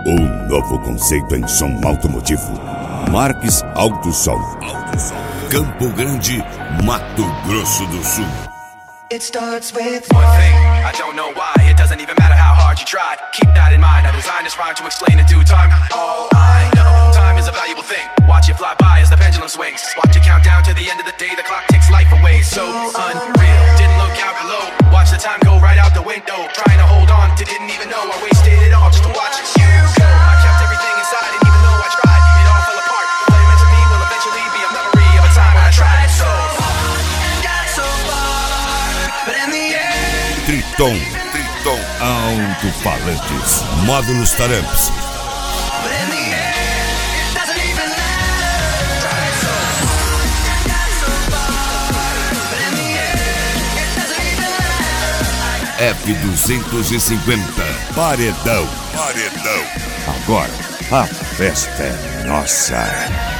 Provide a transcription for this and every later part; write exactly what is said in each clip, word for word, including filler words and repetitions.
Um novo conceito em som automotivo. Marques Alto Som. Campo Grande, Mato Grosso do Sul. It starts with one thing, I don't know why. It doesn't even matter how hard you try. Keep that in mind, I designed this rhyme to explain in due time. All I know, time is a valuable thing. Watch it fly by as the pendulum swings. Watch it count down to the end of the day. The clock takes life away, so unreal. Didn't look out below, watch the time go right out the window. Trying to hold on to didn't even know I wasted it all just to watch you go. I kept everything inside and even though I tried, it all fell apart. What it meant to me will eventually be a memory of a time when I tried so hard and got so far, but in the end Triton, Triton, alto-falantes, módulos Taramps. But in the end, it doesn't even matter. Tried so hard and got so far, but in the end, it doesn't even matter. F duzentos e cinquenta, paredão, paredão. Agora, a festa é nossa.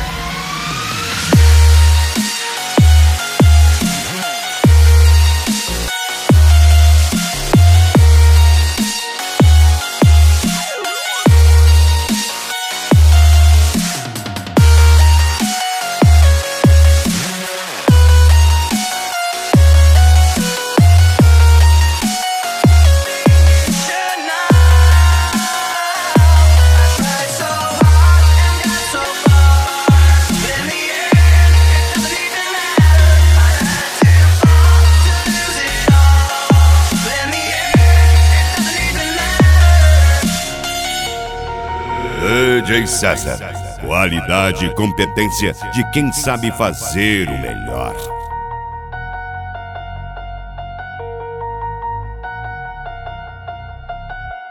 D J César, qualidade e competência de quem sabe fazer o melhor.